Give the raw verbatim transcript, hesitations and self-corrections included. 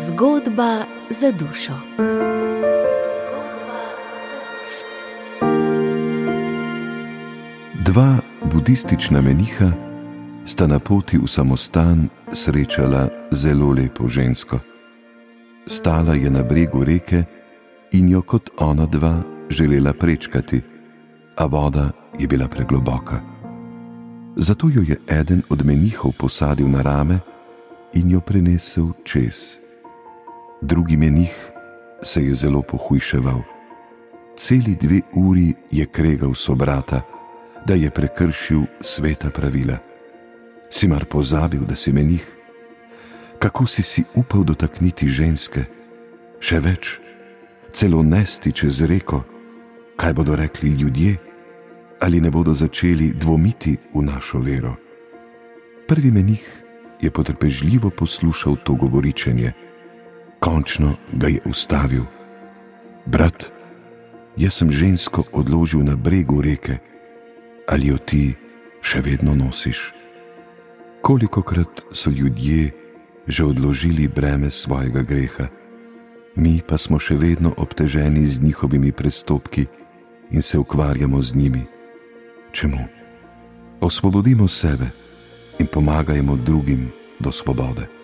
Zgodba za dušo. Dva budistična meniha sta na poti v samostan srečala zelo lepo žensko. Stala je na bregu reke in jo kot ona dva želela prečkati, a voda je bila pregloboka. Zato jo je eden od menihov posadil na rame in jo prenesel čez. Drugi menih se je zelo pohujševal. Celi dve uri je kregal sobrata, da je prekršil sveta pravila. Si mar pozabil, da si menih? Kako si si upal dotakniti ženske? Še več, celo nesti čez reko? Kaj bodo rekli ljudje? Ali ne bodo začeli dvomiti v našo vero? Prvi menih je potrpežljivo poslušal to govoričenje. Končno ga je ustavil. Brat, jaz sem žensko odložil na bregu reke, ali jo ti še vedno nosiš? Kolikokrat so ljudje že odložili breme svojega greha, mi pa smo še vedno obteženi z njihovimi prestopki in se ukvarjamo z njimi. Čemu? Osvobodimo sebe in pomagajmo drugim do svobode.